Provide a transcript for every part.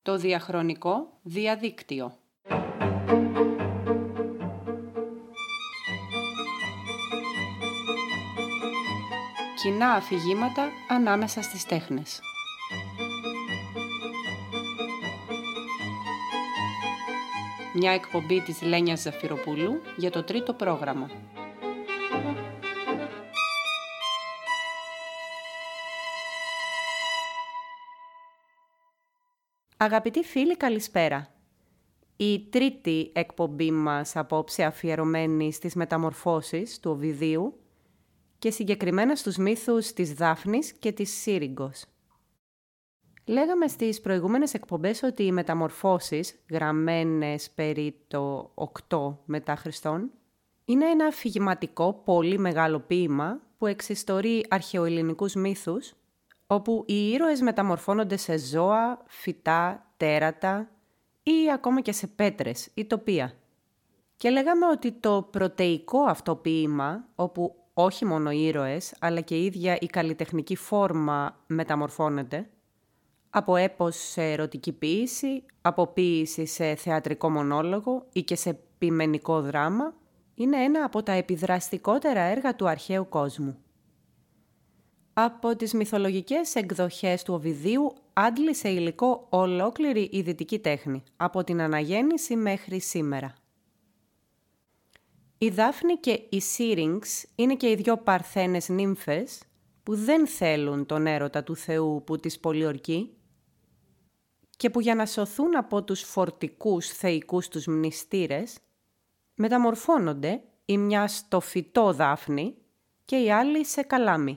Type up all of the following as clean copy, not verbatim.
Το διαχρονικό διαδίκτυο. Κοινά αφηγήματα ανάμεσα στις τέχνες. Μια εκπομπή της Λένιας Ζαφυροπούλου για το τρίτο πρόγραμμα. Αγαπητοί φίλοι, καλησπέρα. Η τρίτη εκπομπή μας απόψε αφιερωμένη στις μεταμορφώσεις του Οβιδίου και συγκεκριμένα στους μύθους της Δάφνης και της Σύριγγος. Λέγαμε στις προηγούμενες εκπομπές ότι οι μεταμορφώσεις, γραμμένες περί το 8 μετά Χριστόν, είναι ένα αφηγηματικό πολύ μεγάλο ποίημα που εξιστορεί αρχαιοελληνικούς μύθους, όπου οι ήρωες μεταμορφώνονται σε ζώα, φυτά, τέρατα ή ακόμα και σε πέτρες ή τοπία. Και λέγαμε ότι το πρωτεϊκό αυτό ποίημα, όπου όχι μόνο οι ήρωες, αλλά και η ίδια η καλλιτεχνική φόρμα μεταμορφώνεται, από έπος σε ερωτική ποίηση, από ποίηση σε θεατρικό μονόλογο ή και σε ποιμενικό δράμα, είναι ένα από τα επιδραστικότερα έργα του αρχαίου κόσμου. Από τις μυθολογικές εκδοχές του Οβιδίου άντλησε υλικό ολόκληρη η δυτική τέχνη, από την αναγέννηση μέχρι σήμερα. Η Δάφνη και η Σύριγγς είναι και οι δυο παρθένες νύμφες που δεν θέλουν τον έρωτα του Θεού που τις πολιορκεί και που για να σωθούν από τους φορτικούς θεϊκούς τους μνηστήρες μεταμορφώνονται η μια στο φυτό Δάφνη και η άλλη σε καλάμι.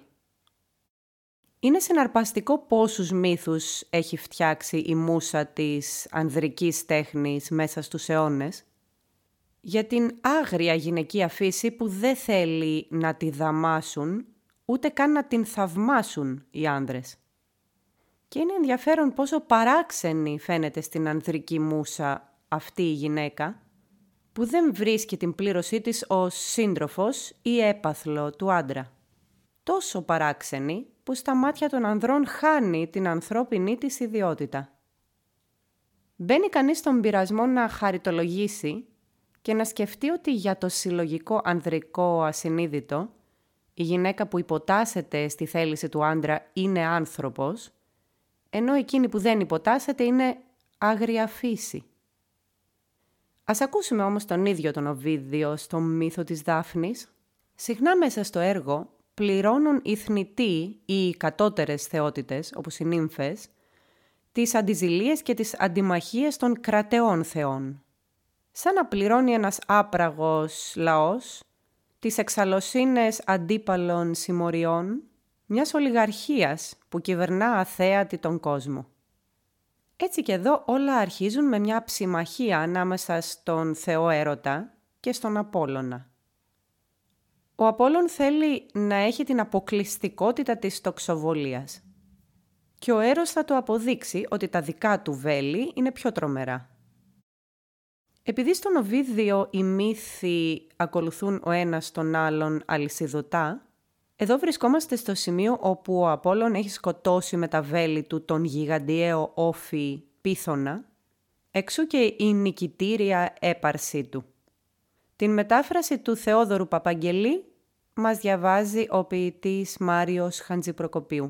Είναι συναρπαστικό πόσους μύθους έχει φτιάξει η μούσα της ανδρικής τέχνης μέσα στους αιώνες, για την άγρια γυναικεία φύση που δεν θέλει να τη δαμάσουν, ούτε καν να την θαυμάσουν οι άνδρες. Και είναι ενδιαφέρον πόσο παράξενη φαίνεται στην ανδρική μούσα αυτή η γυναίκα, που δεν βρίσκει την πλήρωσή της ως σύντροφος ή έπαθλο του άντρα. Τόσο παράξενη που στα μάτια των ανδρών χάνει την ανθρώπινη της ιδιότητα. Μπαίνει κανείς στον πειρασμό να χαριτολογήσει και να σκεφτεί ότι για το συλλογικό ανδρικό ασυνείδητο, η γυναίκα που υποτάσσεται στη θέληση του άντρα είναι άνθρωπος, ενώ εκείνη που δεν υποτάσσεται είναι άγρια φύση. Ας ακούσουμε όμως τον ίδιο τον Οβίδιο στο μύθο της Δάφνης. Συχνά μέσα στο έργο πληρώνουν οι θνητοί ή οι κατώτερες θεότητες, όπως οι νύμφες, τις αντιζηλίες και τις αντιμαχίες των κρατεών θεών. Σαν να πληρώνει ένας άπραγος λαός τις εξαλωσίνες αντίπαλων συμμοριών μιας ολιγαρχίας που κυβερνά αθέατη τον κόσμο. Έτσι και εδώ όλα αρχίζουν με μια ψημαχία ανάμεσα στον θεό έρωτα και στον Απόλλωνα. Ο Απόλλων θέλει να έχει την αποκλειστικότητα της τοξοβολίας και ο Έρος θα το αποδείξει ότι τα δικά του βέλη είναι πιο τρομερά. Επειδή στον Οβίδιο οι μύθοι ακολουθούν ο ένας τον άλλον αλυσιδωτά, εδώ βρισκόμαστε στο σημείο όπου ο Απόλλων έχει σκοτώσει με τα βέλη του τον γιγαντιαίο όφη Πίθωνα, εξού και η νικητήρια έπαρσή του. Την μετάφραση του Θεόδωρου Παπαγγελή μας διαβάζει ο ποιητής Μάριος Χαντζηπροκοπίου.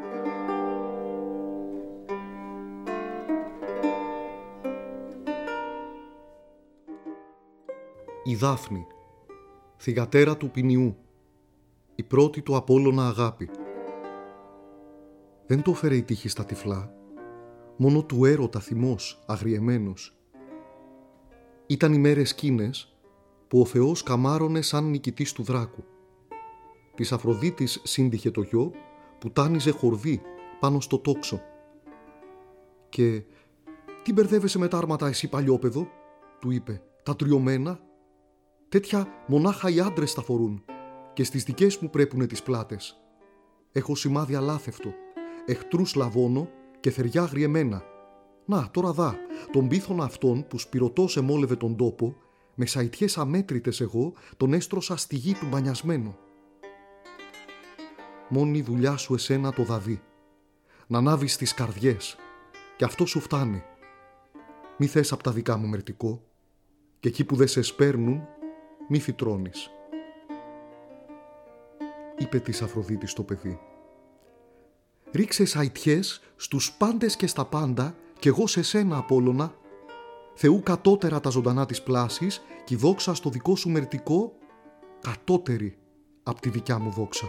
Η Δάφνη, θυγατέρα του Ποινιού, η πρώτη του Απόλλωνα αγάπη. Δεν το έφερε η τύχη στα τυφλά, μόνο του έρωτα θυμός αγριεμένος. Ήταν οι μέρες εκείνες που ο Θεός καμάρωνε σαν νικητής του Δράκου. Της Αφροδίτης σύντυχε το γιο που τάνιζε χορδί πάνω στο τόξο. Και «Τι μπερδεύεσαι με τα άρματα εσύ παλιόπαιδο», του είπε, «τα τριωμένα. Τέτοια μονάχα οι άντρες τα φορούν και στις δικές μου πρέπουνε τις πλάτες. Έχω σημάδι αλάθευτο, εχθρούς λαβώνω και θεριά αγριεμένα. Να, τώρα δά, τον Πίθωνα αυτόν που σπυρωτός εμόλευε τον τόπο, με σαϊτιές αμέτρητες εγώ τον έστρωσα στη γη του μπανιασμένο. Μόνη η δουλειά σου εσένα το δαδί, να ανάβεις τις καρδιές, και αυτό σου φτάνει, μη θες απ' τα δικά μου μερτικό, και εκεί που δεν σε σπέρνουν, μη φυτρώνεις. Είπε της Αφροδίτης το παιδί. Ρίξε σαϊτιές στους πάντες και στα πάντα, κι εγώ σε σένα, Απόλλωνα. Θεού κατώτερα τα ζωντανά της πλάσης, κι η δόξα στο δικό σου μερτικό, κατώτερη απ' τη δικιά μου δόξα.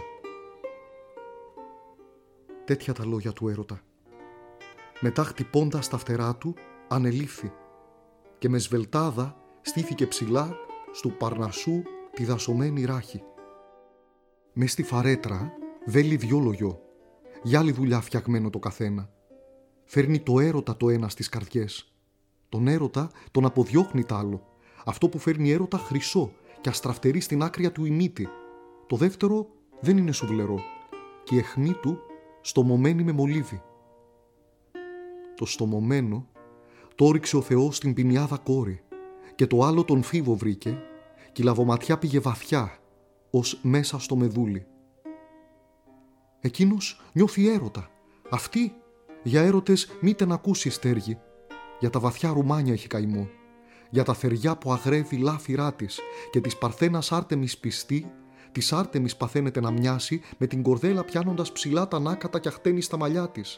Τέτοια τα λόγια του έρωτα. Μετά χτυπώντας τα φτερά του, ανελήφθη και με σβελτάδα στήθηκε ψηλά στου Παρνασσού τη δασωμένη ράχη. Μες στη φαρέτρα βέλει δυο λογιό, για άλλη δουλειά φτιαγμένο το καθένα. Φέρνει το έρωτα το ένα στις καρδιές. Τον έρωτα τον αποδιώχνει τ' άλλο. Αυτό που φέρνει έρωτα χρυσό και αστραφτερεί στην άκρια του η μύτη. Το δεύτερο δεν είναι σουβλερό και η αιχμή του στομωμένη με μολύβι. Το στομωμένο το όριξε ο Θεός στην ποινιάδα κόρη και το άλλο τον φίβο βρήκε και η λαβοματιά πήγε βαθιά ως μέσα στο μεδούλι. Εκείνος νιώθει έρωτα. Αυτή για έρωτες μήτε να ακούσει στέργη. Για τα βαθιά ρουμάνια έχει καημό. Για τα θεριά που αγρεύει λάφυρά της και της Παρθένας Άρτεμις πιστή, της Άρτεμις παθαίνεται να μοιάσει με την κορδέλα πιάνοντας ψηλά τα νάκατα και αχτένει στα μαλλιά της.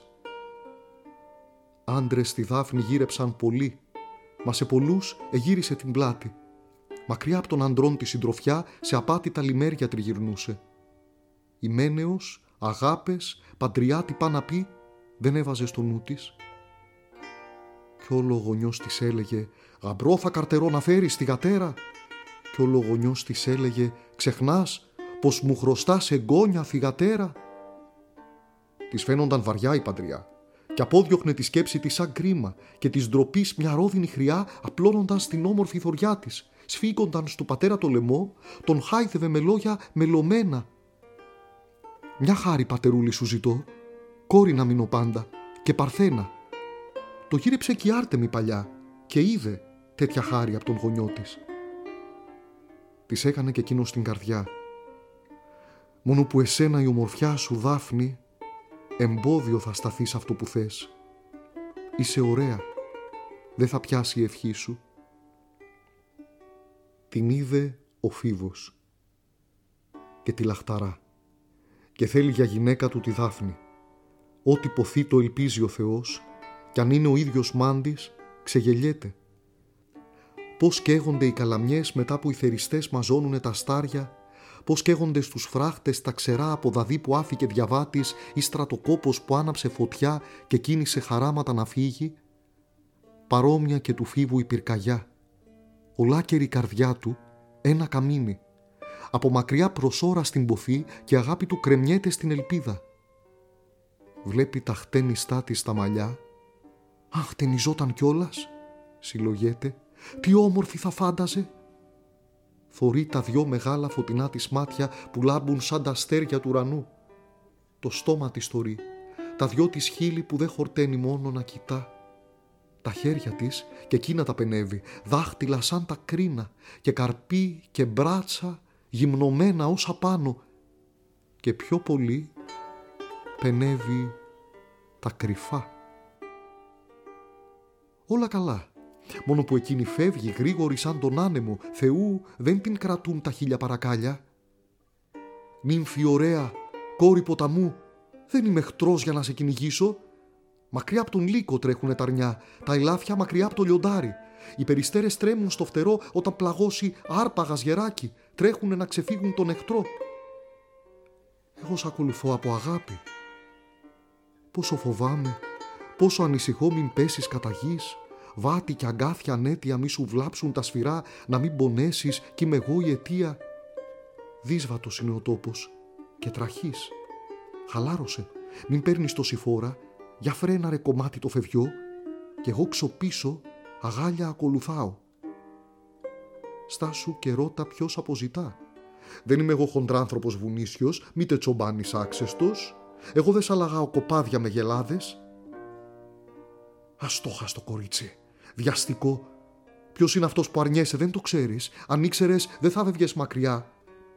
Άντρες στη Δάφνη γύρεψαν πολλοί, μα σε πολλούς εγύρισε την πλάτη. Μακριά από τον αντρών τη συντροφιά σε απάτητα λιμέρια τριγυρνούσε. Η Μένεος, αγάπες, παντριάτη πά να πει, δεν έβαζε στο νου της. Κι όλο ο γονιός της έλεγε «Γαμπρό θα καρτερό να φέρεις στη γατέρα». Κι όλο ο γονιός της έλεγε «Ξεχνάς πως μου χρωστάς εγγόνια θυγατέρα». Της φαίνονταν βαριά η παντριά και απόδιωχνε τη σκέψη της σαν κρίμα και της ντροπής μια ρόδινη χρειά απλώνοντας την όμορφη θωριά της. Σφίγγονταν στο πατέρα το λαιμό, τον χάιδευε με λόγια μελωμένα. «Μια χάρη, πατερούλη, σου ζητώ, κόρη να μείνω πάντα και Παρθένα». Το γύρεψε και η Άρτεμη παλιά και είδε τέτοια χάρη από τον γονιό της. Της έκανε και εκείνος την καρδιά. «Μόνο που εσένα η ομορφιά σου, Δάφνη, εμπόδιο θα σταθεί σε αυτό που θες. Είσαι ωραία, δεν θα πιάσει η ευχή σου». Την είδε ο Φίβος και τη λαχταρά και θέλει για γυναίκα του τη Δάφνη. Ό,τι ποθεί το ελπίζει ο Θεός κι αν είναι ο ίδιος μάντης ξεγελιέται. Πώς καίγονται οι καλαμιές μετά που οι θεριστές μαζώνουνε τα στάρια, πώς καίγονται στους φράχτες τα ξερά από δαδί που άφηκε διαβάτης ή στρατοκόπος που άναψε φωτιά και κίνησε χαράματα να φύγει. Παρόμοια και του Φίβου η πυρκαγιά. Ολάκερη καρδιά του ένα καμίνι. Από μακριά προσώρα στην ποθή και η αγάπη του κρεμιέται στην ελπίδα. Βλέπει τα χτένιστά της στα μαλλιά. «Αν χτενιζόταν κιόλας», συλλογέται, «τι όμορφη θα φάνταζε». Θωρεί τα δυο μεγάλα φωτεινά της μάτια που λάμπουν σαν τα αστέρια του ουρανού. Το στόμα της θωρεί, τα δυο της χείλη που δεν χορταίνει μόνο να κοιτά. Τα χέρια της και εκείνα τα πενεύει, δάχτυλα σαν τα κρίνα και καρπί και μπράτσα γυμνωμένα όσα πάνω. Και πιο πολύ πενεύει τα κρυφά. Όλα καλά, μόνο που εκείνη φεύγει γρήγορη σαν τον άνεμο. Θεού δεν την κρατούν τα χίλια παρακάλια. «Νύμφη ωραία, κόρη ποταμού, δεν είμαι εχθρός για να σε κυνηγήσω». Μακριά από τον λύκο τρέχουνε τα αρνιά, τα ελάφια μακριά από το λιοντάρι. Οι περιστέρες τρέμουν στο φτερό όταν πλαγώσει άρπαγας γεράκι, τρέχουνε να ξεφύγουν τον εχθρό. Εγώ σ' ακολουθώ από αγάπη. Πόσο φοβάμαι, πόσο ανησυχώ μην πέσεις κατά γης. Βάτη και αγκάθια ανέτεια μη σου βλάψουν τα σφυρά, να μην πονέσεις κι είμαι εγώ η αιτία. Δύσβατος είναι ο τόπος και τραχής. Χαλάρωσε, μην παίρνεις τόση φόρα. Για φρένα ρε κομμάτι το φευγιό κι εγώ ξοπίσω αγάλια ακολουθάω. Στάσου και ρώτα ποιος αποζητά. Δεν είμαι εγώ χοντράνθρωπος βουνίσιος, μήτε τσομπάνης άξεστος. Εγώ δεν σ' αλλαγάω κοπάδια με γελάδες. Αστόχαστο κορίτσι, βιαστικό. Ποιος είναι αυτός που αρνιέσαι, δεν το ξέρεις. Αν ήξερες δεν θα βεβγες μακριά.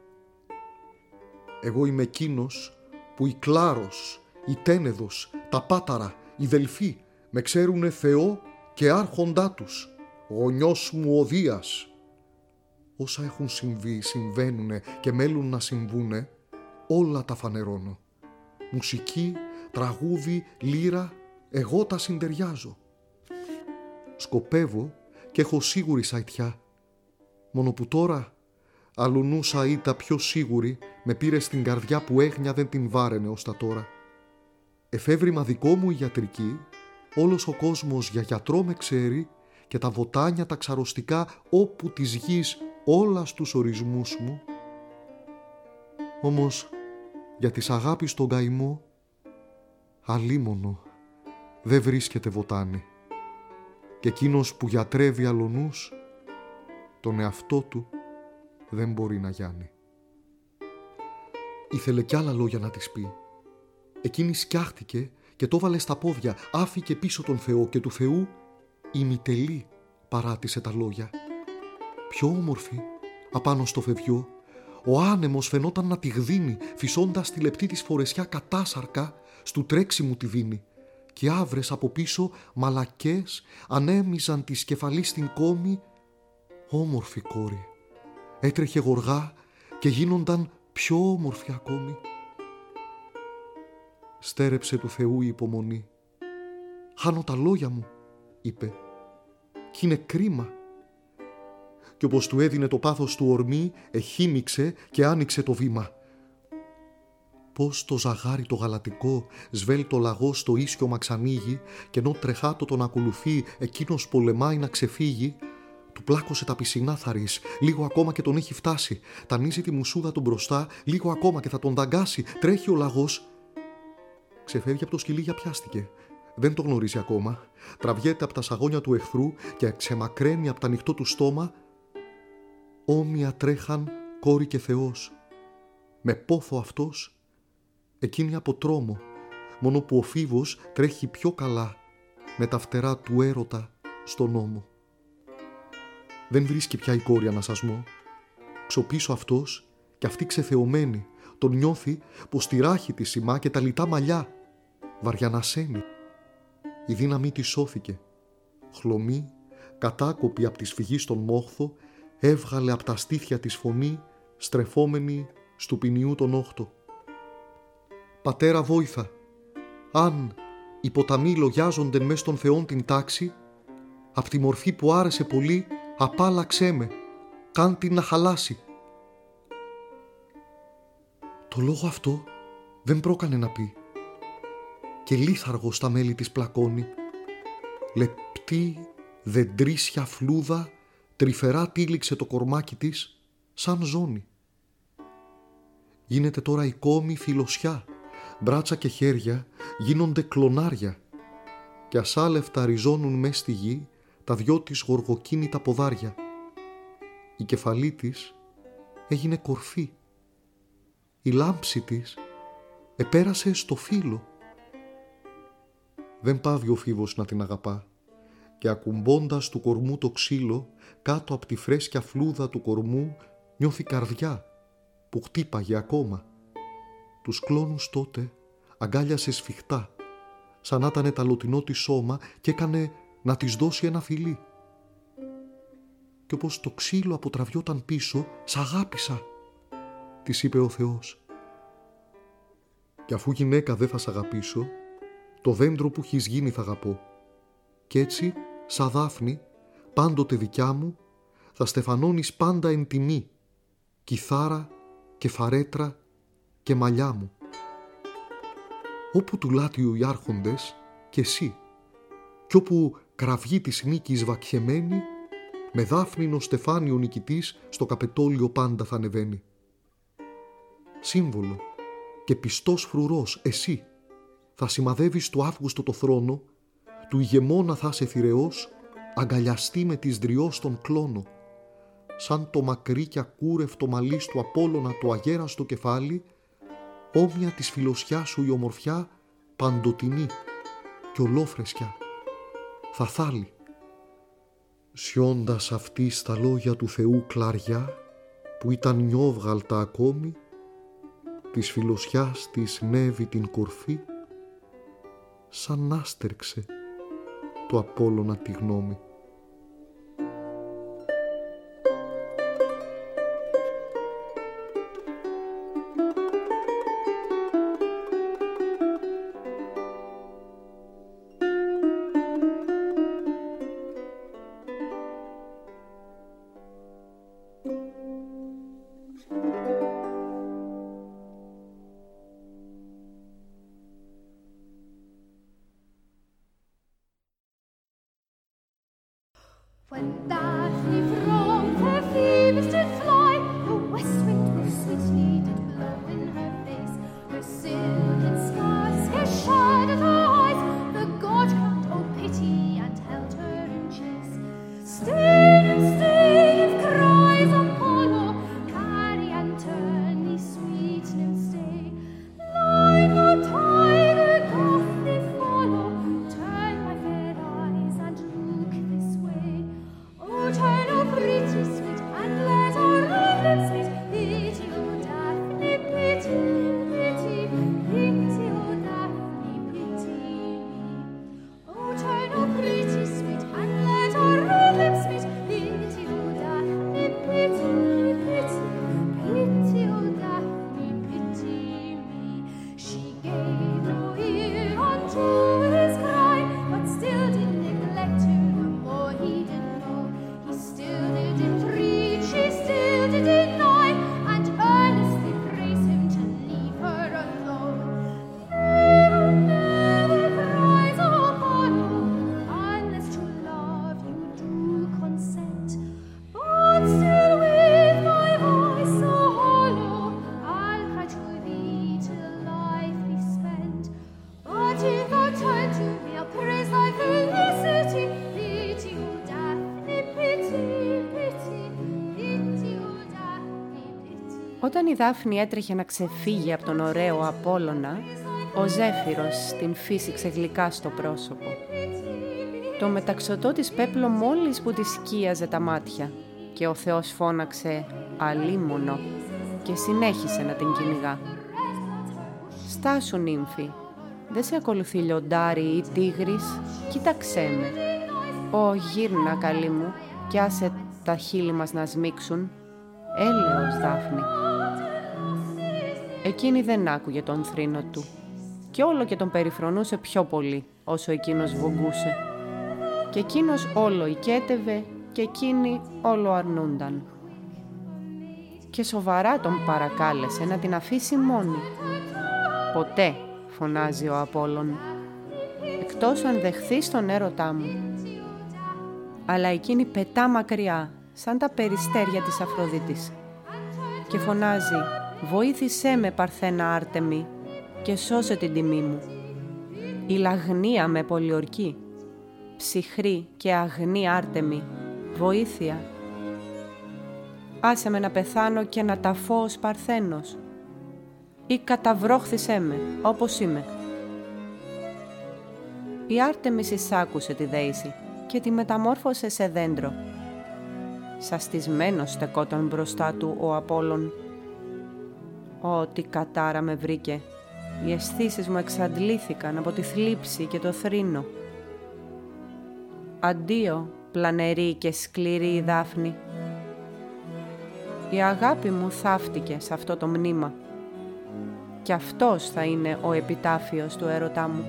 Εγώ είμαι εκείνος που η Κλάρος, η Τένεδος, τα Πάταρα, οι Δελφοί με ξέρουνε Θεό και άρχοντά τους, γονιός μου ο Δίας. Όσα έχουν συμβεί, συμβαίνουνε και μέλουν να συμβούνε, όλα τα φανερώνω. Μουσική, τραγούδι, λύρα, εγώ τα συντεριάζω. Σκοπεύω και έχω σίγουρη σαϊτιά. Μόνο που τώρα, αλλουνού σαΐτα πιο σίγουρη, με πήρε στην καρδιά που έγνια δεν την βάραινε ως τα τώρα. Εφεύρημα δικό μου η ιατρική, όλος ο κόσμος για γιατρό με ξέρει και τα βοτάνια τα ξαρωστικά όπου της γης όλα στους ορισμούς μου. Όμως για της αγάπης τον καημό αλίμονο δεν βρίσκεται βοτάνι και εκείνος που γιατρεύει αλλονούς τον εαυτό του δεν μπορεί να γιάνει. Ήθελε κι άλλα λόγια να της πει. Εκείνη σκιάχτηκε και το βάλε στα πόδια, άφηκε πίσω τον Θεό και του Θεού ημιτελή παράτησε τα λόγια. Πιο όμορφη, απάνω στο φευγιό, ο άνεμος φαινόταν να τη γδίνει, φυσώντας τη λεπτή της φορεσιά κατάσαρκα, στου τρέξιμου τη δίνει. Και άβρες από πίσω μαλακές ανέμιζαν τη κεφαλή στην κόμη. Όμορφη κόρη, έτρεχε γοργά και γίνονταν πιο όμορφη ακόμη. Στέρεψε του Θεού η υπομονή. «Χάνω τα λόγια μου», είπε, «κι είναι κρίμα». Κι όπως του έδινε το πάθος του ορμή, εχήμιξε και άνοιξε το βήμα. Πώς το ζαγάρι το γαλατικό, σβέλτο λαγό στο ίσιο μαξανοίγει, και ενώ τρεχάτο τον ακολουθεί, εκείνος πολεμάει να ξεφύγει, του πλάκωσε τα πισινά θαρής, λίγο ακόμα και τον έχει φτάσει. Τανίζει τη μουσούδα του μπροστά, λίγο ακόμα και θα τον δαγκάσει. Τρέχει ο λαγός. Ξεφεύγει από το σκυλί για πιάστηκε. Δεν το γνωρίζει ακόμα. Τραβιέται από τα σαγόνια του εχθρού και ξεμακραίνει από τα ανοιχτό του στόμα. Όμοια τρέχαν κόρη και Θεός. Με πόθο αυτός, εκείνη από τρόμο, μόνο που ο φίβος τρέχει πιο καλά με τα φτερά του έρωτα στον ώμο. Δεν βρίσκει πια η κόρη ανασασμό. Ξοπίσω αυτός κι αυτή ξεθεωμένη τον νιώθει πως τη ράχη τη σημά και τα λιτά μαλλιά βαριανασένει. Η δύναμή της σώθηκε. Χλωμή, κατάκοπη απ' τη σφυγή στον μόχθο, έβγαλε απ' τα στήθια της φωνή, στρεφόμενη στου ποινιού τον όχτο. «Πατέρα βόηθα, αν οι ποταμοί λογιάζονται μες των θεών την τάξη, απ' τη μορφή που άρεσε πολύ, απάλαξέ με, κάν την να χαλάσει». Το λόγο αυτό δεν πρόκανε να πει και λίθαργο στα μέλη της πλακώνει. Λεπτή δεντρίσια φλούδα τρυφερά τύλιξε το κορμάκι της σαν ζώνη. Γίνεται τώρα η κόμη φιλοσιά, μπράτσα και χέρια γίνονται κλονάρια και ασάλευτα ριζώνουν μες στη γη τα δυο της γοργοκίνητα ποδάρια. Η κεφαλή της έγινε κορφή. Η λάμψη της επέρασε στο φύλλο. Δεν πάβει ο φίβος να την αγαπά και ακουμπώντας του κορμού το ξύλο, κάτω από τη φρέσκια φλούδα του κορμού νιώθει καρδιά που χτύπαγε ακόμα. Τους κλόνους τότε αγκάλιασε σφιχτά, σαν να ήταν ταλωτινό τη σώμα και έκανε να της δώσει ένα φιλί. Και όπως το ξύλο αποτραβιόταν πίσω, «Σ' αγάπησα», της είπε ο Θεός. «Και αφού γυναίκα δεν θα σ' αγαπήσω, το δέντρο που έχεις γίνει θα αγαπώ. Κι έτσι, σαν δάφνη, πάντοτε δικιά μου, θα στεφανώνεις πάντα εν τιμή, κιθάρα και φαρέτρα και μαλλιά μου. Όπου του λάτιου οι άρχοντες και εσύ, κι όπου κραυγή της νίκης βακχεμένη, με δάφνινο στεφάνιο νικητής στο καπετόλιο πάντα θα ανεβαίνει. Σύμβολο και πιστός φρουρός εσύ θα σημαδεύεις του Αύγουστο το θρόνο, του ηγεμόνα θα είσαι θηρεός, αγκαλιαστεί με της δριός τον κλόνο, σαν το μακρύ και ακούρευτο μαλλί του Απόλλωνα το αγέραστο κεφάλι, όμοια της φιλοσιάς σου η ομορφιά παντοτινή κι ολόφρεσκια θα θάλει. Σιώντας αυτή στα λόγια του Θεού κλαριά, που ήταν νιόβγαλτα ακόμη, της φιλοσιάς της νεύει την κορφή, σαν άστερξε του Απόλλωνα τη γνώμη. When Daphne from her fears did fly, the west wind most sweetly did blow in her face. Her silken scarves scarce shaded her eyes. The god cried, "Oh pity," and held her in chase. Stay, cries Apollo, carry and turn these sweet nymphs stay. Line or tide, doth thee follow, turn my fair eyes and look this way. Oh, turn, oh, pretty sweet, and let our lips meet. Pity, oh, Daphne, pity, pity, pity, oh, Daphne, pity me. Oh, turn, oh, pretty sweet, and let our lips meet. Pity, oh, Daphne, pity, pity, pity, oh, Daphne, pity me. She gave no ear unto his cry, but still did neglect her the more he did know. He still did entreat, she still did deny, and earnestly praise him to leave her alone. Never, never, cries Apollo, unless to love you do consent. But still with my voice so hollow, I'll cry to thee till life be spent. But if thou turn to me, I'll praise thy felicity. Pity, oh, Daphne, pity, pity, pity, oh, Daphne, pity. Όταν η Δάφνη έτρεχε να ξεφύγει από τον ωραίο Απόλλωνα, ο Ζέφυρος την φύσηξε γλυκά στο πρόσωπο. Το μεταξωτό της πέπλο μόλις που της σκίαζε τα μάτια και ο Θεός φώναξε «αλίμονο» και συνέχισε να την κυνηγά. «Στάσου, νύμφη, δεν σε ακολουθεί λιοντάρι ή τίγρης, κοίταξέ με. Ω, γύρνα, καλή μου, κι άσε τα χείλη μας να σμίξουν. Έλεος, Δάφνη». Εκείνη δεν άκουγε τον θρήνο του και όλο και τον περιφρονούσε πιο πολύ όσο εκείνος βογκούσε. Και εκείνος όλο οικέτευε και εκείνη όλο αρνούνταν. Και σοβαρά τον παρακάλεσε να την αφήσει μόνη. «Ποτέ», φωνάζει ο Απόλλων, «εκτός αν δεχθείς τον έρωτά μου». Αλλά εκείνη πετά μακριά, σαν τα περιστέρια της Αφροδίτης, και φωνάζει «Βοήθησέ με, Παρθένα Άρτεμη, και σώσε την τιμή μου. Η λαγνία με πολιορκεί. Ψυχρή και αγνή Άρτεμη, βοήθεια. Άσε με να πεθάνω και να ταφώ ως Παρθένος, ή καταβρόχθησέ με, όπως είμαι». Η Άρτεμις εισάκουσε τη δέηση και τη μεταμόρφωσε σε δέντρο. Σαστισμένος στεκόταν μπροστά του ο Απόλλων. «Ω, τι κατάρα με βρήκε! Οι αισθήσεις μου εξαντλήθηκαν από τη θλίψη και το θρήνο. Αντίο, πλανερή και σκληρή Δάφνη. Η αγάπη μου θαύτηκε σε αυτό το μνήμα και αυτός θα είναι ο επιτάφιος του έρωτά μου.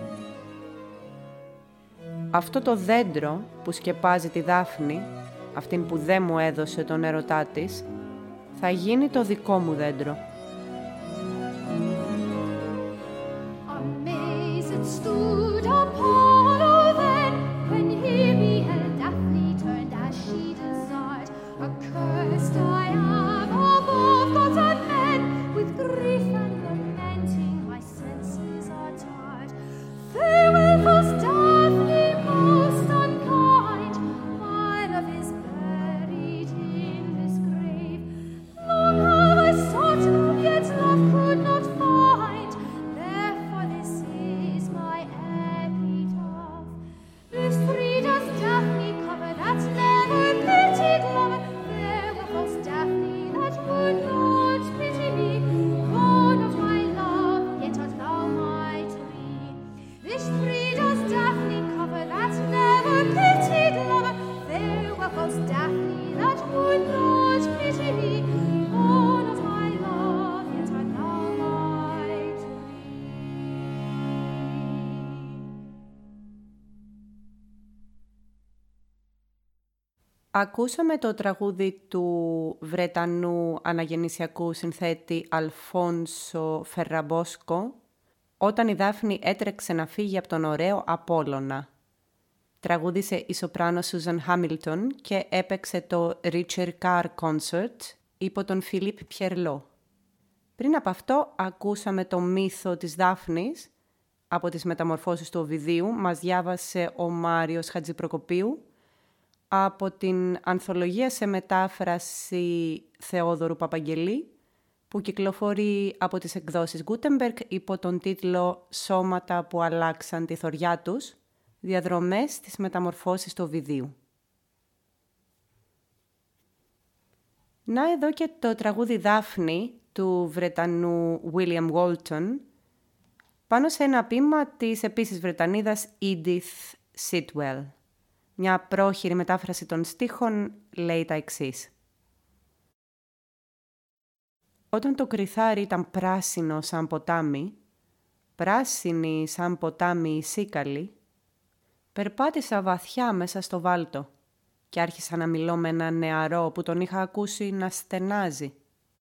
Αυτό το δέντρο που σκεπάζει τη Δάφνη, αυτήν που δεν μου έδωσε τον έρωτά της, θα γίνει το δικό μου δέντρο». Amazed stood Apollo then, when he beheld Daphne turned as she desired. Accursed I am above gods and men, with grief and lamenting my senses are tired. Farewell, false Daphne, most unkind, my love is buried in this grave. Long have I sought love, yet love could not find, therefore this is my epitaph. Ακούσαμε το τραγούδι του Βρετανού αναγεννησιακού συνθέτη Αλφόνσο Φερραμπόσκο «Όταν η Δάφνη έτρεξε να φύγει από τον ωραίο Απόλλωνα». Τραγούδισε η σοπράνο Σούζαν Χάμιλτον και έπαιξε το Richard Carr Concert υπό τον Φιλίπ Πιερλό. Πριν από αυτό ακούσαμε το μύθο της Δάφνης από τις μεταμορφώσεις του Οβιδίου. Μας διάβασε ο Μάριος Χατζηπροκοπίου από την ανθολογία σε μετάφραση Θεόδωρου Παπαγγελή που κυκλοφορεί από τις εκδόσεις Gutenberg υπό τον τίτλο «Σώματα που αλλάξαν τη θωριά τους, διαδρομές της μεταμορφώσεις του Οβιδίου». Να εδώ και το τραγούδι «Δάφνη» του Βρετανού William Walton πάνω σε ένα ποίημα της επίσης Βρετανίδας Edith Sitwell. Μια πρόχειρη μετάφραση των στίχων λέει τα εξής. Όταν το κριθάρι ήταν πράσινο σαν ποτάμι, πράσινη σαν ποτάμι η Σίκαλη, περπάτησα βαθιά μέσα στο βάλτο και άρχισα να μιλώ με έναν νεαρό που τον είχα ακούσει να στενάζει.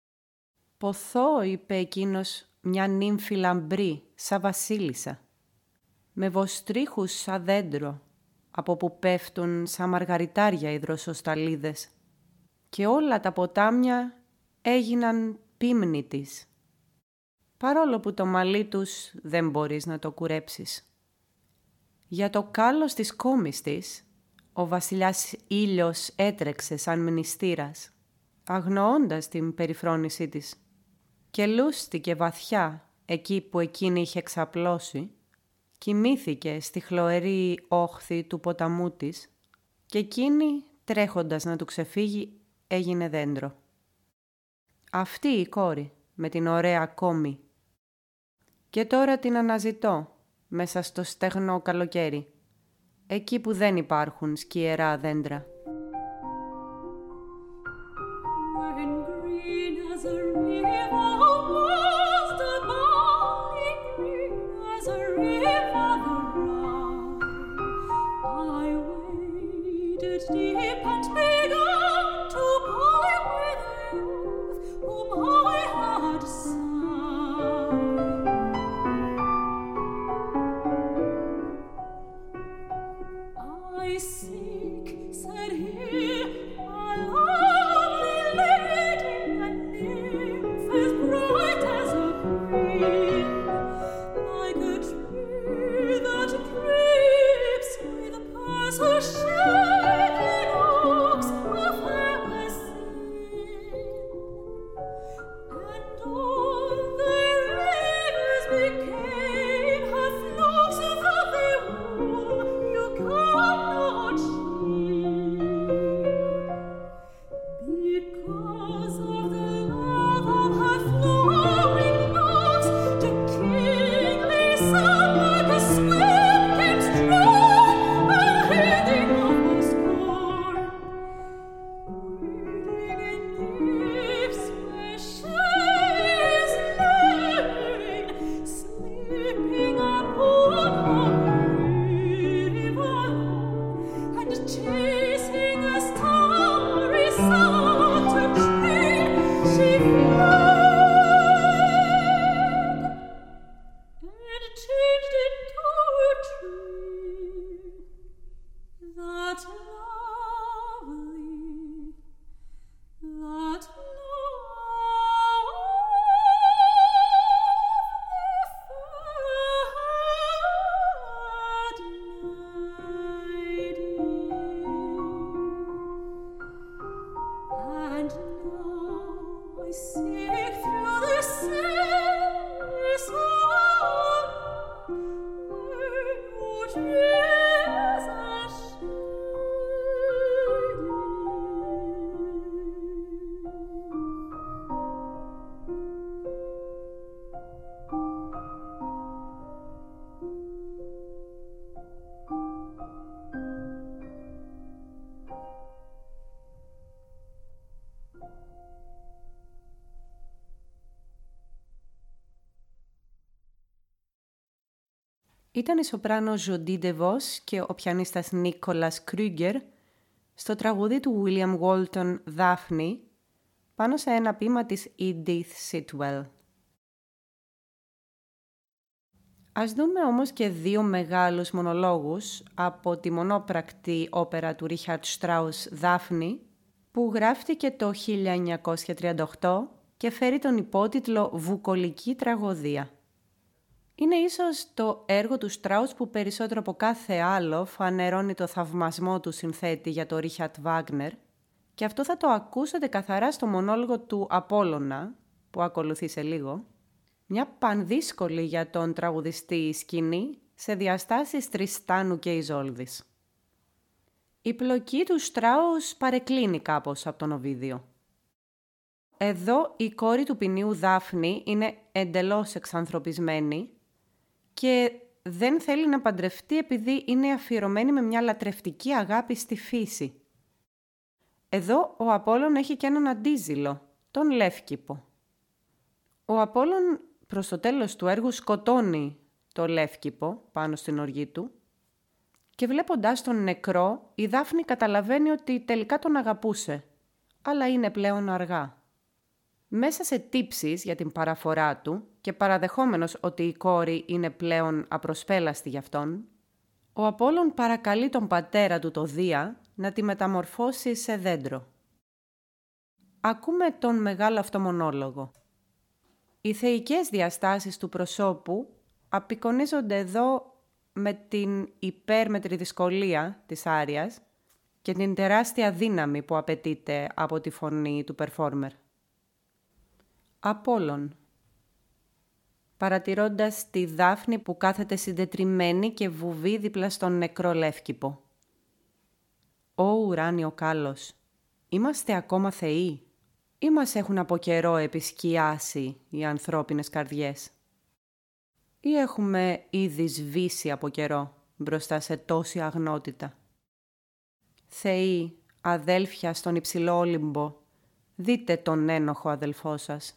«Ποθώ», είπε εκείνος, «μια νύμφη λαμπρή, σαν βασίλισσα, με βοστρίχους σαν δέντρο, από που πέφτουν σαν μαργαριτάρια οι δροσοσταλίδες, και όλα τα ποτάμια έγιναν πίμνη της, παρόλο που το μαλλί τους δεν μπορείς να το κουρέψεις. Για το κάλος της κόμης της, ο βασιλιάς ήλιος έτρεξε σαν μνηστήρας, αγνοώντας την περιφρόνησή της, και λούστηκε βαθιά εκεί που εκείνη είχε ξαπλώσει, κοιμήθηκε στη χλωερή όχθη του ποταμού της και εκείνη, τρέχοντας να του ξεφύγει, έγινε δέντρο. Αυτή η κόρη με την ωραία κόμη. Και τώρα την αναζητώ μέσα στο στεγνό καλοκαίρι, εκεί που δεν υπάρχουν σκιερά δέντρα. Ήταν η σοπράνο Jodie DeVos και ο πιανίστας Νίκολας Κρούγκερ στο τραγούδι του William Walton «Daphne» πάνω σε ένα ποίημα της Edith Sitwell. Ας δούμε όμως και δύο μεγάλους μονολόγους από τη μονόπρακτη όπερα του Ρίχαρτ Στράους «Daphne», που γράφτηκε το 1938 και φέρει τον υπότιτλο «Βουκολική τραγωδία». Είναι ίσως το έργο του Στράους που περισσότερο από κάθε άλλο φανερώνει το θαυμασμό του συνθέτη για το Ρίχαρτ Βάγνερ, και αυτό θα το ακούσετε καθαρά στο μονόλογο του Απόλλωνα, που ακολουθεί σε λίγο, μια πανδύσκολη για τον τραγουδιστή σκηνή σε διαστάσεις Τριστάνου και Ιζόλδης. Η πλοκή του Στράους παρεκκλίνει κάπως από τον Οβίδιο. Εδώ η κόρη του ποινίου Δάφνη είναι εντελώς εξανθρωπισμένη και δεν θέλει να παντρευτεί επειδή είναι αφιερωμένη με μια λατρευτική αγάπη στη φύση. Εδώ ο Απόλλων έχει και έναν αντίζηλο, τον Λεύκηπο. Ο Απόλλων προς το τέλος του έργου σκοτώνει το Λεύκηπο πάνω στην οργή του και βλέποντας τον νεκρό, η Δάφνη καταλαβαίνει ότι τελικά τον αγαπούσε, αλλά είναι πλέον αργά. Μέσα σε τύψεις για την παραφορά του και παραδεχόμενος ότι η κόρη είναι πλέον απροσπέλαστη γι' αυτόν, ο Απόλλων παρακαλεί τον πατέρα του, το Δία, να τη μεταμορφώσει σε δέντρο. Ακούμε τον μεγάλο αυτό μονόλογο. Οι θεϊκές διαστάσεις του προσώπου απεικονίζονται εδώ με την υπέρμετρη δυσκολία της άριας και την τεράστια δύναμη που απαιτείται από τη φωνή του performer. Απόλλων. Παρατηρώντας τη Δάφνη που κάθεται συντετριμμένη και βουβεί δίπλα στον νεκρό Λεύκηπο. Ω ουράνιο κάλος, είμαστε ακόμα θεοί ή μας έχουν από καιρό επισκιάσει οι ανθρώπινες καρδιές? Ή έχουμε ήδη σβήσει από καιρό μπροστά σε τόση αγνότητα? Θεοί, αδέλφια στον υψηλό Όλυμπο, δείτε τον ένοχο αδελφό σας.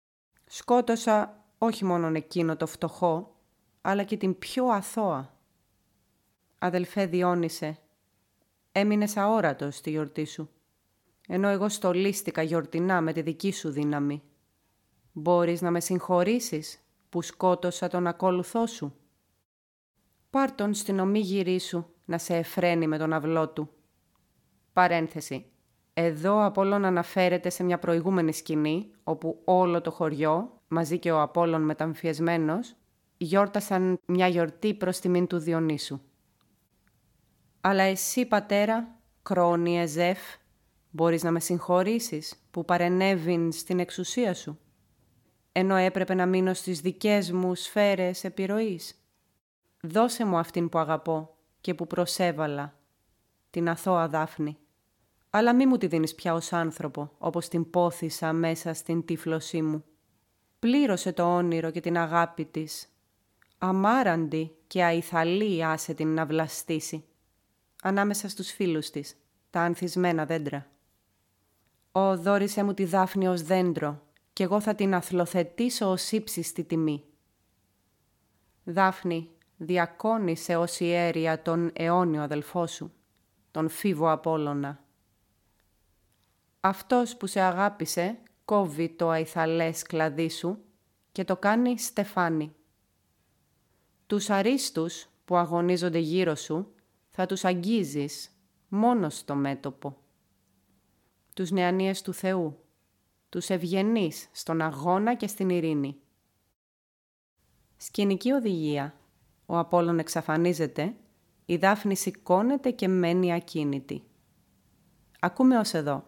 Σκότωσα όχι μόνον εκείνο το φτωχό, αλλά και την πιο αθώα. Αδελφέ Διόνυσε, έμεινες αόρατος στη γιορτή σου, ενώ εγώ στολίστηκα γιορτινά με τη δική σου δύναμη. Μπορείς να με συγχωρήσεις που σκότωσα τον ακόλουθό σου? Πάρ' τον στην ομίγυρή σου να σε εφραίνει με τον αυλό του. Παρένθεση. Εδώ ο Απόλλων αναφέρεται σε μια προηγούμενη σκηνή, όπου όλο το χωριό, μαζί και ο Απόλλων μεταμφιεσμένος, γιόρτασαν μια γιορτή προς τιμήν του Διονύσου. Αλλά εσύ, πατέρα, Κρόνιε Ζεφ, μπορείς να με συγχωρήσεις που παρενέβην στην εξουσία σου, ενώ έπρεπε να μείνω στις δικές μου σφαίρες επιρροής? Δώσε μου αυτήν που αγαπώ και που προσέβαλα, την αθώα Δάφνη. Αλλά μη μου τη δίνεις πια ως άνθρωπο, όπως την πόθησα μέσα στην τύφλωσή μου. Πλήρωσε το όνειρο και την αγάπη της. Αμάραντη και αϊθαλή άσε την να βλαστήσει, ανάμεσα στους φίλους της, τα ανθισμένα δέντρα. Ω, δώρισε μου τη Δάφνη ως δέντρο, κι εγώ θα την αθλοθετήσω ως ύψιστη τιμή. Δάφνη, διακόνησε ως ιέρια τον αιώνιο αδελφό σου, τον φίβο Απόλλωνα. Αυτός που σε αγάπησε κόβει το αϊθαλές κλαδί σου και το κάνει στεφάνι. Τους αρίστους που αγωνίζονται γύρω σου θα τους αγγίζεις μόνο στο μέτωπο. Τους νεανίες του Θεού, τους ευγενείς στον αγώνα και στην ειρήνη. Σκηνική οδηγία. Ο Απόλλων εξαφανίζεται, η Δάφνη σηκώνεται και μένει ακίνητη. Ακούμε ως εδώ.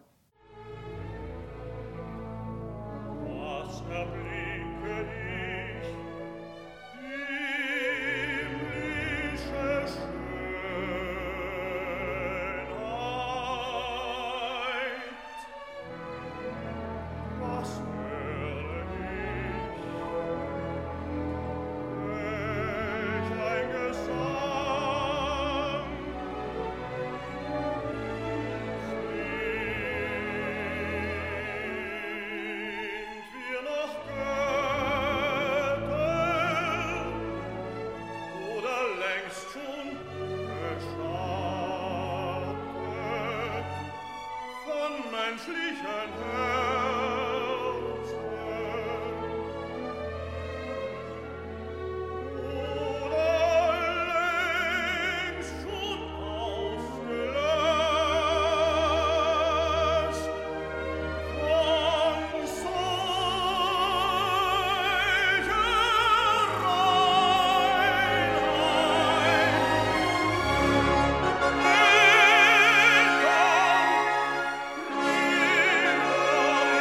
Herzen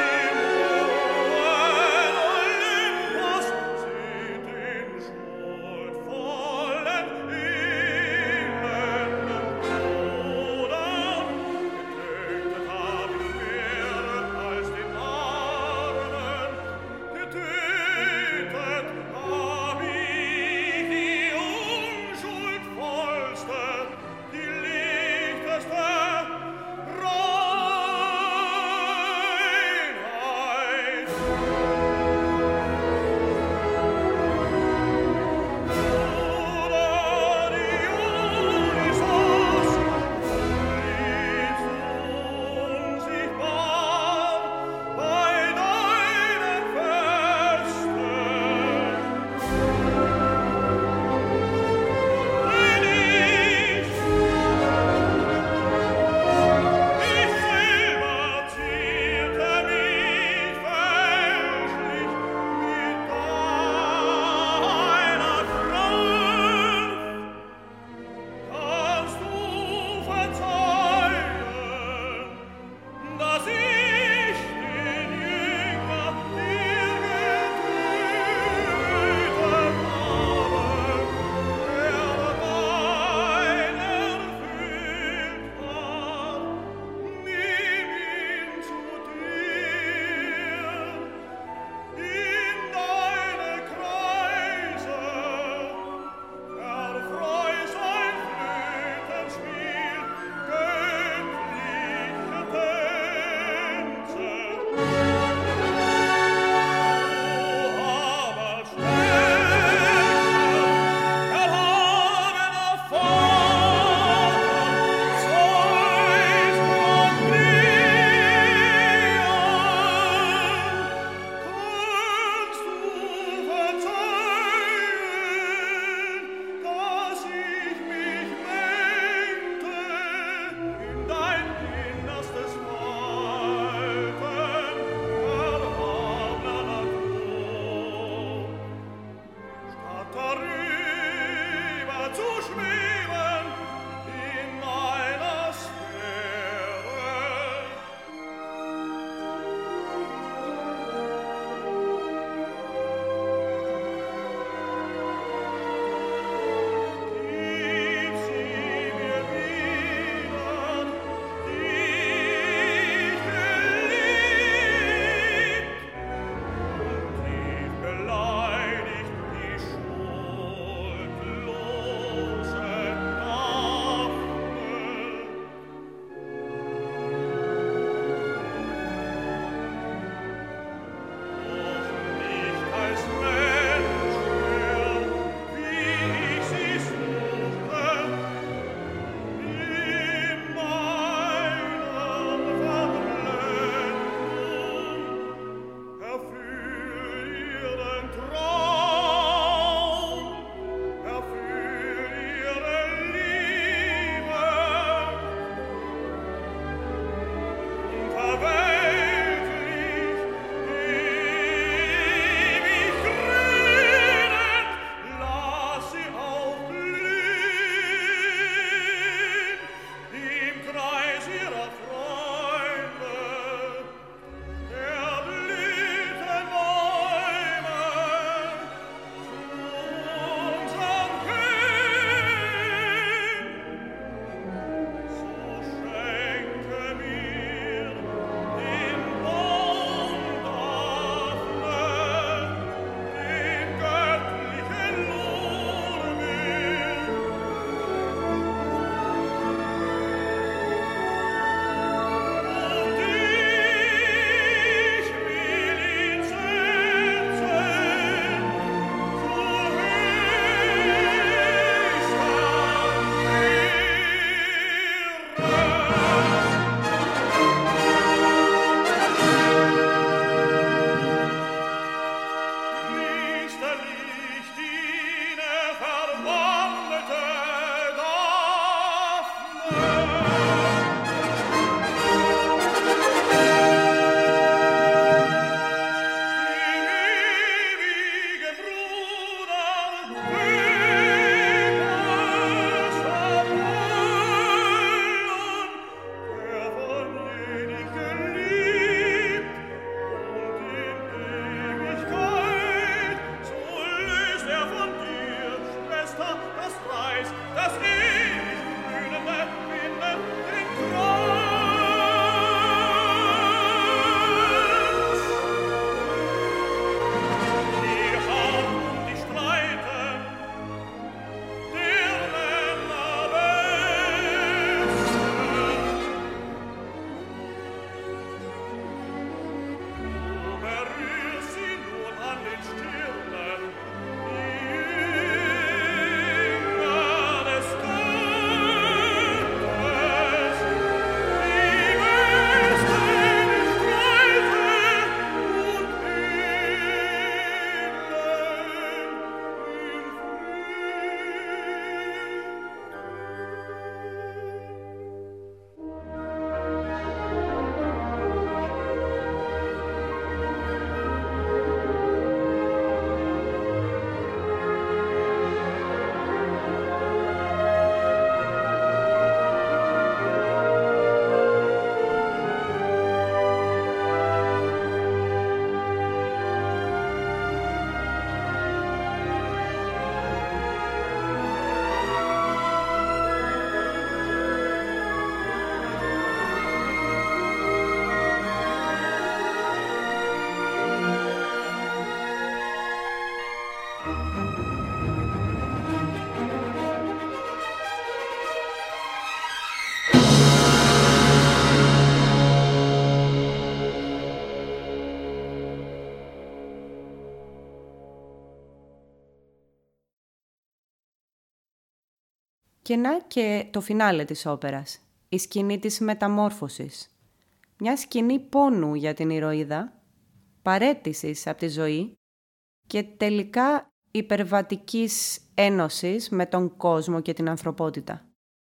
Και να και το φινάλε της όπερας, η σκηνή της μεταμόρφωσης. Μια σκηνή πόνου για την ηρωίδα, παραίτησης από τη ζωή και τελικά υπερβατικής ένωσης με τον κόσμο και την ανθρωπότητα.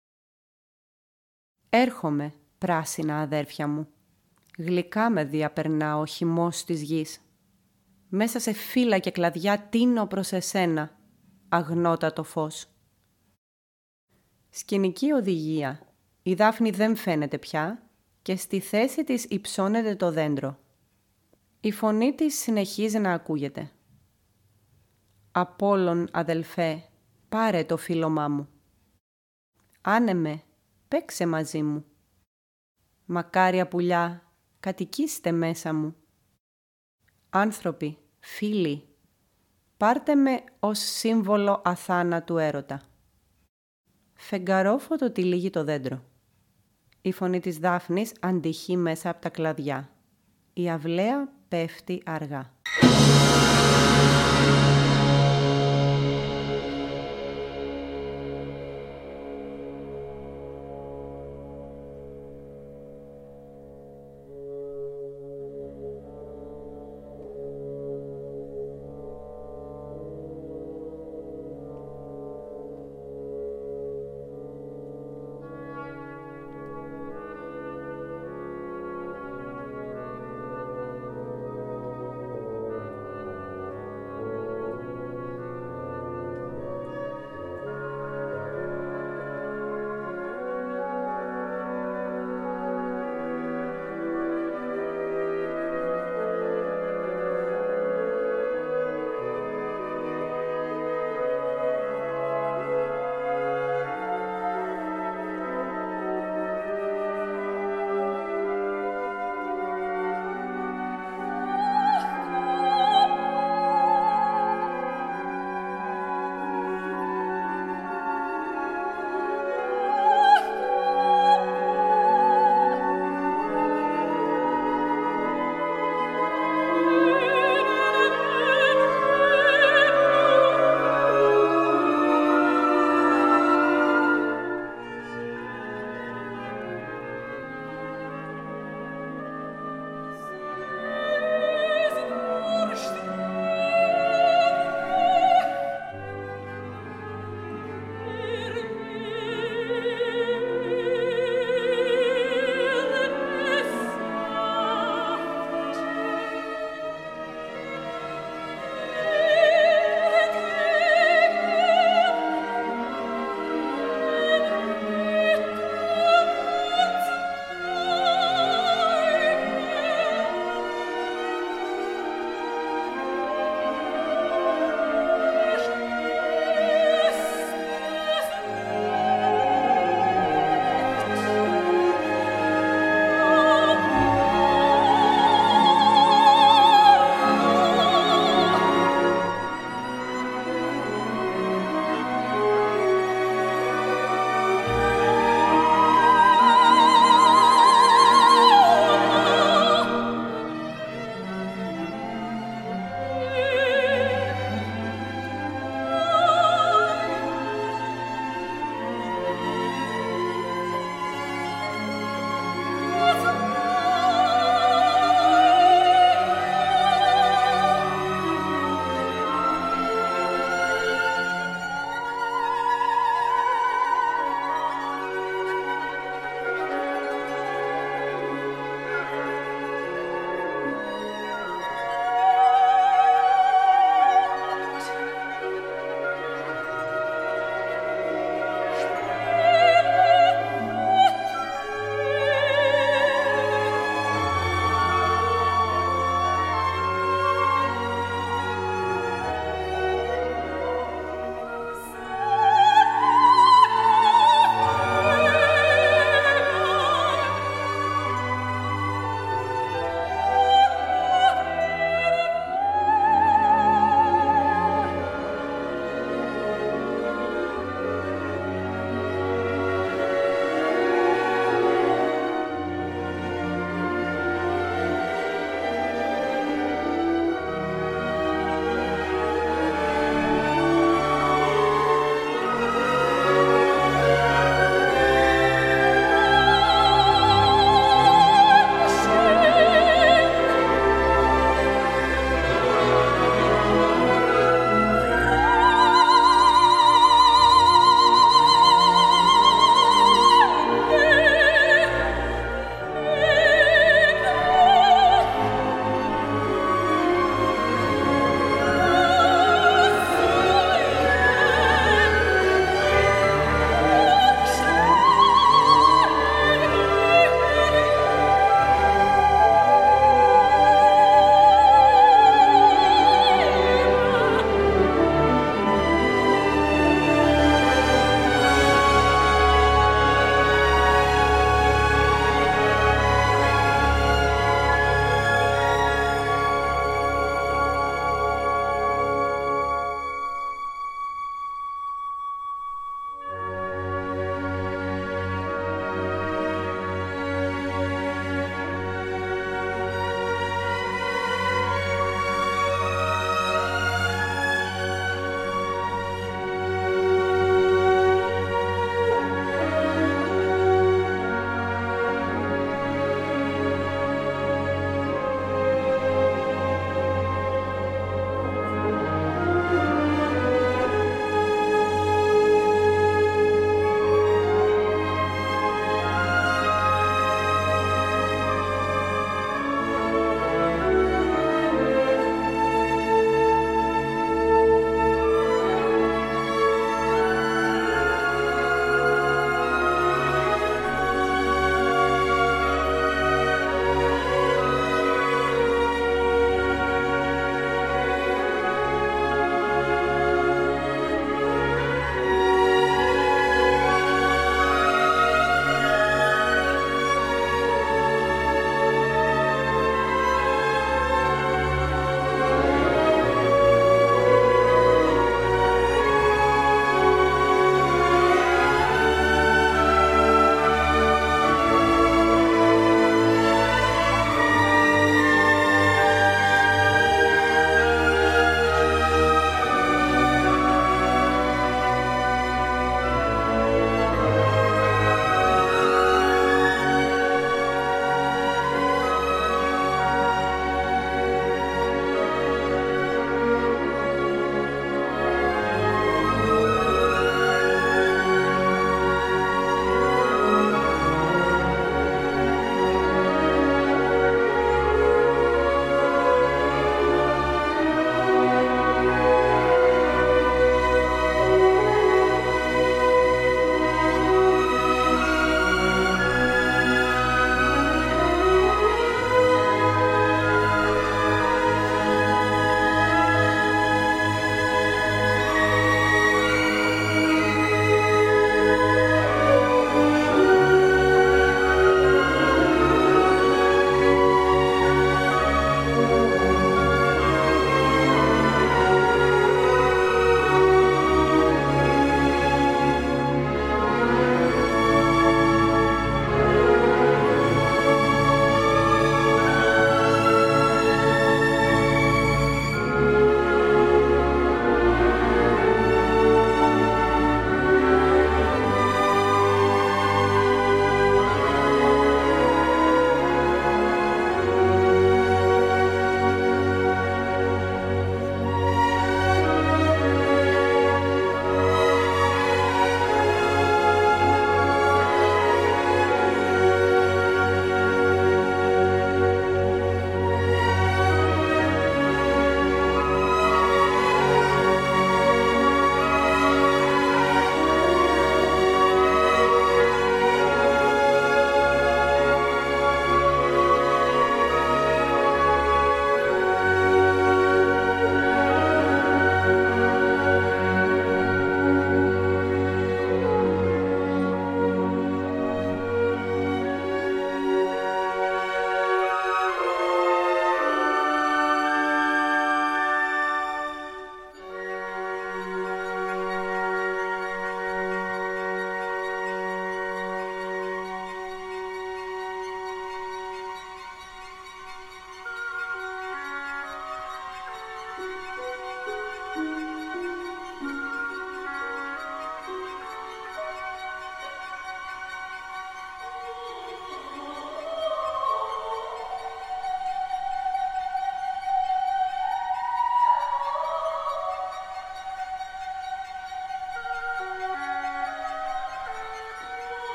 Έρχομαι, πράσινα αδέρφια μου, γλυκά με διαπερνά ο χυμός της γης. Μέσα σε φύλλα και κλαδιά τίνω προς εσένα, αγνότατο φως. Σκηνική οδηγία. Η Δάφνη δεν φαίνεται πια και στη θέση της υψώνεται το δέντρο. Η φωνή της συνεχίζει να ακούγεται. «Απόλλων, αδελφέ, πάρε το φύλλωμά μου. Άνεμε, παίξε μαζί μου. Μακάρια πουλιά, κατοικήστε μέσα μου. Άνθρωποι, φίλοι, πάρτε με ως σύμβολο αθάνατου έρωτα». Φεγγαρόφωτο τυλίγει το δέντρο. Η φωνή της Δάφνης αντυχεί μέσα από τα κλαδιά. Η αυλαία πέφτει αργά.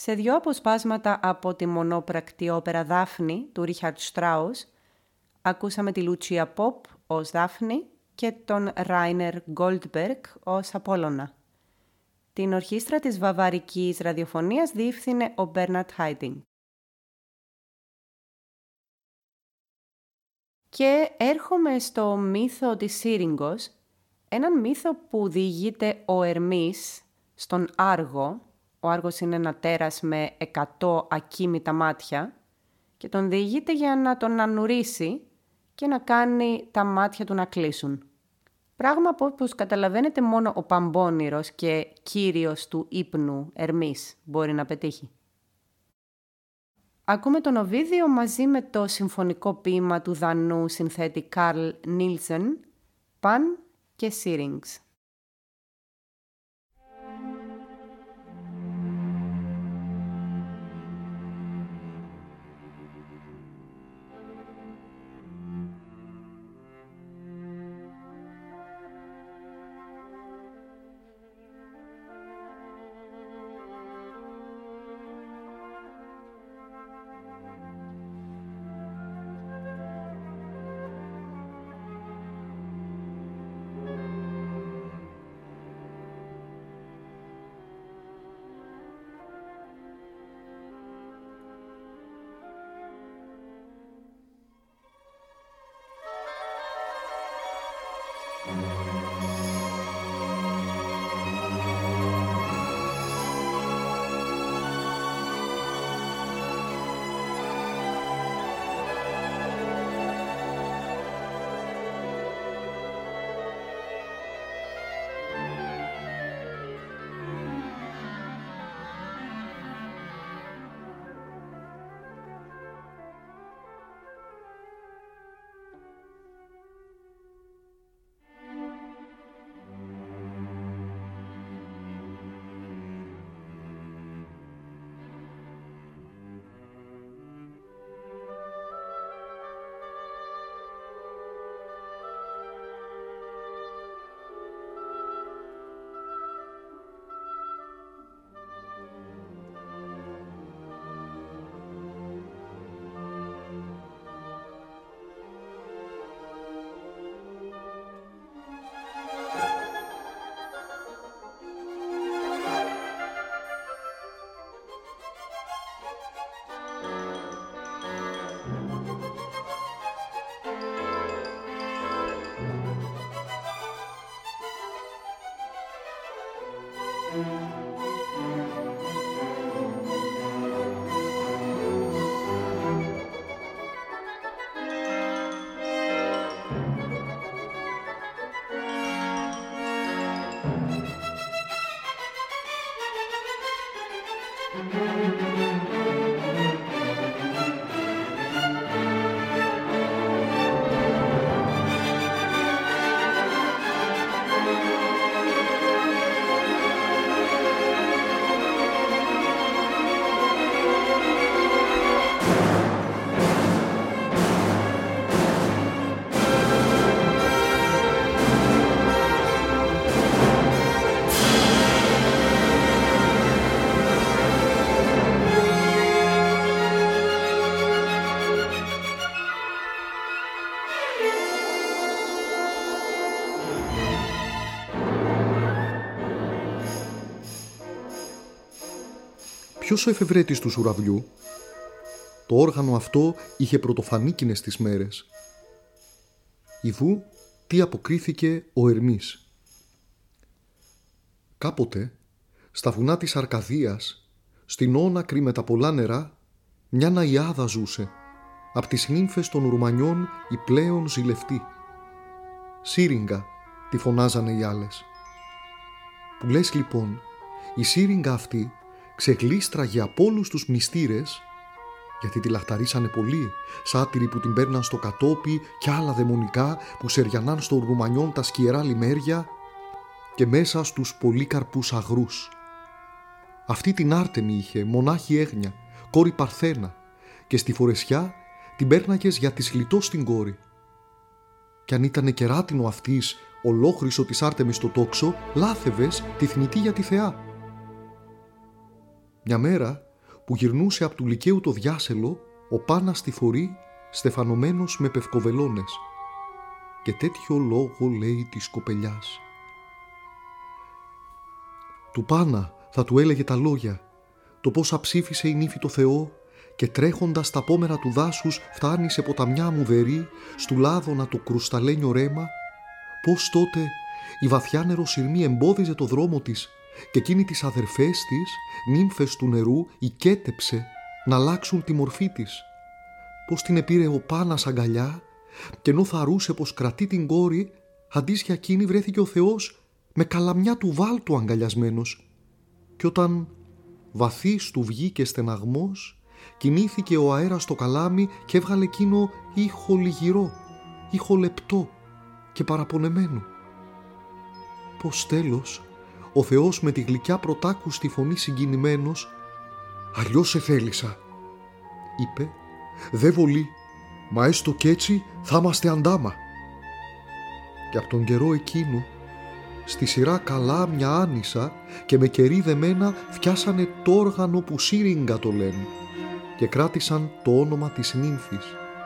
Σε 2 αποσπάσματα από τη μονόπρακτη όπερα Δάφνη του Ρίχαρτ Στράους, ακούσαμε τη Λούτσια Ποπ ως Δάφνη και τον Ράινερ Γκόλτμπεργκ ως Απόλλωνα. Την ορχήστρα της Βαβαρικής Ραδιοφωνίας διεύθυνε ο Μπέρναρτ Χάιντινγκ. Και έρχομαι στο μύθο της Σύριγγος, έναν μύθο που διηγείται ο Ερμής στον Άργο. Ο Άργος είναι ένα τέρας με 100 ακίμητα μάτια και τον διηγείται για να τον ανουρίσει και να κάνει τα μάτια του να κλείσουν. Πράγμα που, όπως καταλαβαίνετε, μόνο ο Παμπώνηρος και κύριος του ύπνου Ερμής μπορεί να πετύχει. Ακούμε τον Οβίδιο μαζί με το συμφωνικό ποίημα του Δανού συνθέτη Καρλ Νίλσεν, Παν και Σύριγγς. Ποιος ο εφευρέτης του σουραβλιού? Το όργανο αυτό είχε πρωτοφανίκινες τις μέρες. Ιδού τι αποκρίθηκε ο Ερμής. Κάποτε, στα βουνά της Αρκαδίας, στην Όνακρη με τα πολλά νερά, μια ναϊάδα ζούσε, απ' τις νύμφες των Ρουμανιών η πλέον ζηλευτή. Σύριγγα, τη φωνάζανε οι άλλες. Που λες λοιπόν, η Σύριγγα αυτή ξεγλίστραγε από όλους τους μνηστήρες, γιατί τη λαχταρίσανε πολύ, σάτυροι που την παίρναν στο κατόπι και άλλα δαιμονικά που σεριανάν στο Ρουμανιών τα σκιερά λιμέρια και μέσα στους πολύκαρπους αγρούς. Αυτή την Άρτεμη είχε, μονάχη έγνοια, κόρη Παρθένα, και στη φορεσιά την πέρναγες για τη σλιτώ στην κόρη. Κι αν ήτανε κεράτινο αυτής, ολόχρυσο της Άρτεμης στο τόξο, λάθευες τη θνητή για τη θεά. Μια μέρα που γυρνούσε από του Λυκαίου το διάσελο ο Πάνας στη φορή στεφανωμένος με πευκοβελώνες. Και τέτοιο λόγο λέει της κοπελιάς. Του Πάνα θα του έλεγε τα λόγια, το πώς αψήφισε η νύφη το Θεό και τρέχοντας τα πόμερα του δάσους φτάνει σε ποταμιά μουδερή, στου λάδωνα το κρουσταλένιο ρέμα, πώς τότε η βαθιά νεροσυρμή εμπόδιζε το δρόμο της και εκείνοι τις αδερφές της, νύμφες του νερού, οικέτεψε να αλλάξουν τη μορφή της. Πώς την επήρε ο Πάνας αγκαλιά και ενώ θαρούσε πως κρατεί την κόρη, αντίστοιχα εκείνη βρέθηκε ο Θεός με καλαμιά του βάλτου αγκαλιασμένος. Και όταν βαθύς του βγήκε στεναγμός, κινήθηκε ο αέρας στο καλάμι και έβγαλε εκείνο ήχο λιγυρό, ήχο λεπτό και παραπονεμένο. Πως τέλος ο Θεός με τη γλυκιά πρωτάκουστη φωνή συγκινημένος «Αλλιώς σε θέλησα», είπε, «Δε βολεί, μα έστω κι έτσι θα είμαστε αντάμα». Και από τον καιρό εκείνο στη σειρά καλά μια άνισα και με κερί δεμένα φτιάσανε το όργανο που Σύριγγα το λένε και κράτησαν το όνομα της νύμφης.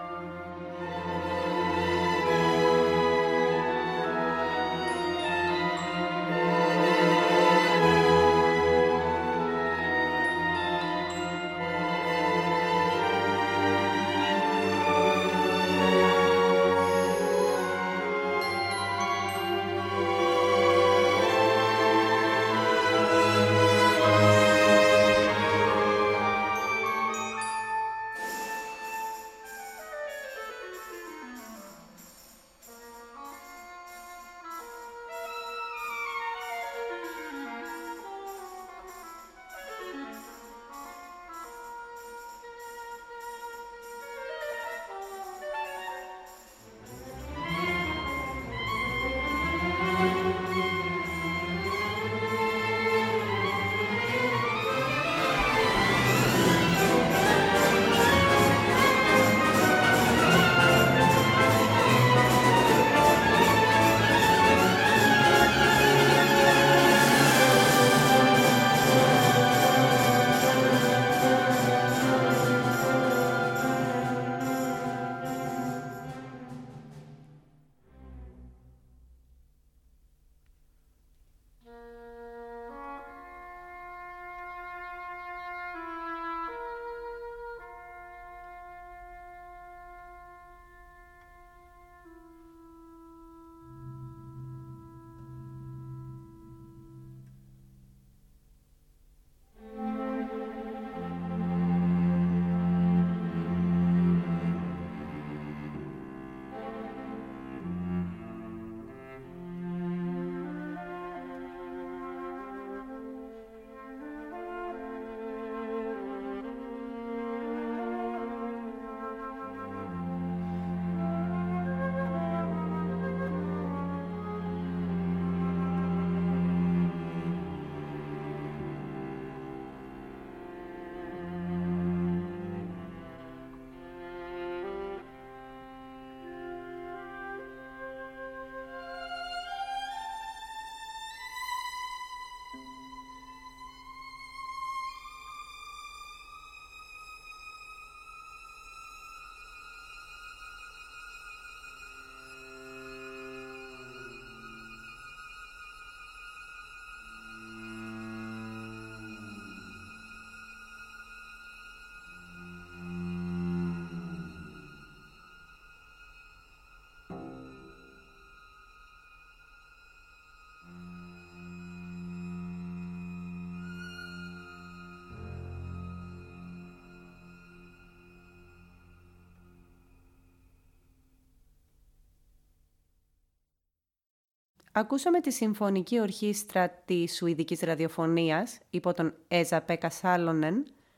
Ακούσαμε τη Συμφωνική Ορχήστρα της Σουηδικής Ραδιοφωνίας υπό τον Esa-Pekka Salonen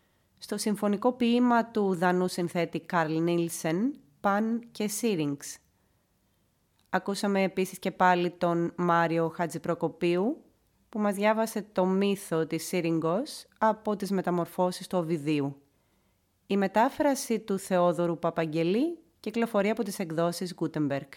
στο συμφωνικό ποίημα του Δανού συνθέτη Καρλ Νίλσεν, Παν και Σύριγγς. Ακούσαμε επίσης και πάλι τον Μάριο Χατζηπροκοπίου που μας διάβασε το μύθο της Σύριγγος από τις μεταμορφώσεις του Οβιδίου. Η μετάφραση του Θεόδωρου Παπαγγελή κυκλοφορεί από τις εκδόσεις Gutenberg.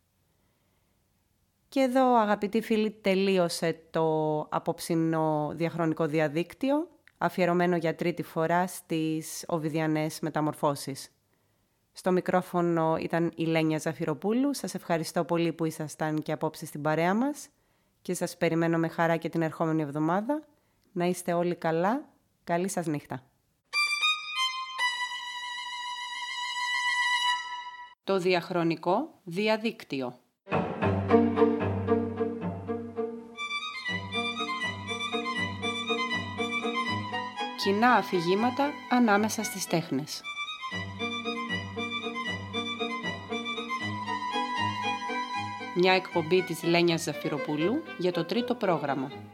Και εδώ, αγαπητοί φίλοι, τελείωσε το απόψινό διαχρονικό διαδίκτυο. αφιερωμένο για τρίτη φορά στις Οβιδιανές μεταμορφώσεις. Στο μικρόφωνο ήταν η Λένια Ζαφυροπούλου. Σας ευχαριστώ πολύ που ήσασταν και απόψε στην παρέα μας και σας περιμένω με χαρά και την ερχόμενη εβδομάδα. Να είστε όλοι καλά. Καλή σας νύχτα. Το διαχρονικό διαδίκτυο. Κοινά αφηγήματα ανάμεσα στις τέχνες. Μια εκπομπή της Λένιας Ζαφυροπούλου για το τρίτο πρόγραμμα.